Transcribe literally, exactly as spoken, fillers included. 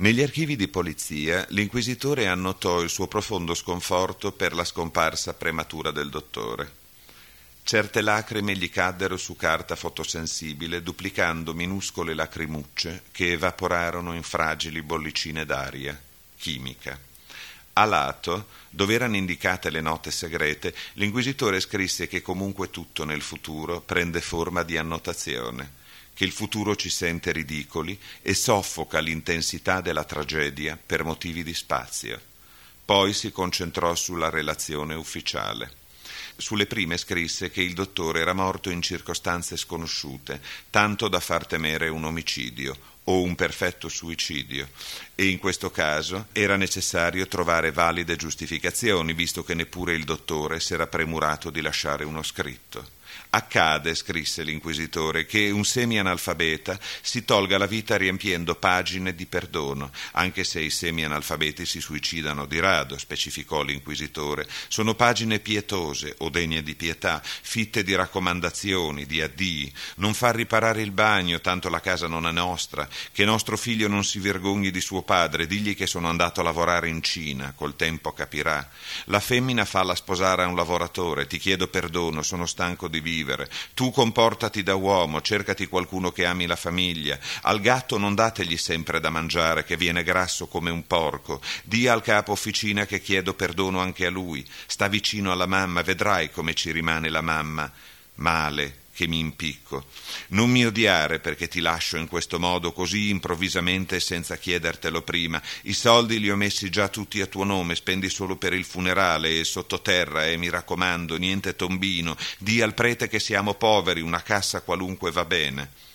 Negli archivi di polizia l'inquisitore annotò il suo profondo sconforto per la scomparsa prematura del dottore. Certe lacrime gli caddero su carta fotosensibile, duplicando minuscole lacrimucce che evaporarono in fragili bollicine d'aria chimica. A lato, dove erano indicate le note segrete, l'inquisitore scrisse che comunque tutto nel futuro prende forma di annotazione, che il futuro ci sente ridicoli e soffoca l'intensità della tragedia per motivi di spazio. Poi si concentrò sulla relazione ufficiale. Sulle prime scrisse che il dottore era morto in circostanze sconosciute, tanto da far temere un omicidio o un perfetto suicidio, e in questo caso era necessario trovare valide giustificazioni, visto che neppure il dottore s'era premurato di lasciare uno scritto. Accade, scrisse l'inquisitore, che un semi-analfabeta si tolga la vita riempiendo pagine di perdono, anche se i semi-analfabeti si suicidano di rado, specificò l'inquisitore. Sono pagine pietose o degne di pietà, fitte di raccomandazioni, di addii. Non far riparare il bagno, tanto la casa non è nostra, che nostro figlio non si vergogni di suo padre, digli che sono andato a lavorare in Cina, col tempo capirà. La femmina falla sposare a un lavoratore, ti chiedo perdono, sono stanco di vivere. Tu comportati da uomo, cercati qualcuno che ami la famiglia. Al gatto non dategli sempre da mangiare, che viene grasso come un porco. Dì al capo officina che chiedo perdono anche a lui. Sta vicino alla mamma, vedrai come ci rimane la mamma. Male, che mi impicco. Non mi odiare perché ti lascio in questo modo così improvvisamente e senza chiedertelo prima. I soldi li ho messi già tutti a tuo nome, spendi solo per il funerale e sottoterra e mi raccomando, niente tombino. Dì al prete che siamo poveri, una cassa qualunque va bene.